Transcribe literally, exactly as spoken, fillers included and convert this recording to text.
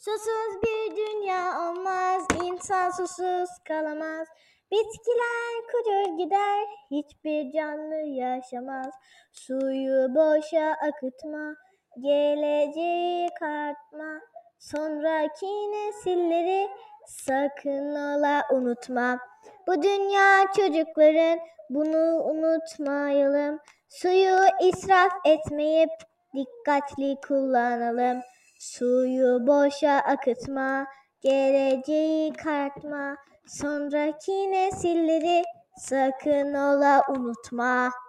Susuz bir dünya olmaz, insan susuz kalamaz. Bitkiler kurur gider, hiçbir canlı yaşamaz. Suyu boşa akıtma, geleceği karartma. Sonraki nesilleri sakın ola unutma. Bu dünya çocukların, bunu unutmayalım. Suyu israf etmeyip dikkatli kullanalım. Suyu boşa akıtma, geleceği karartma. Sonraki nesilleri sakın ola unutma.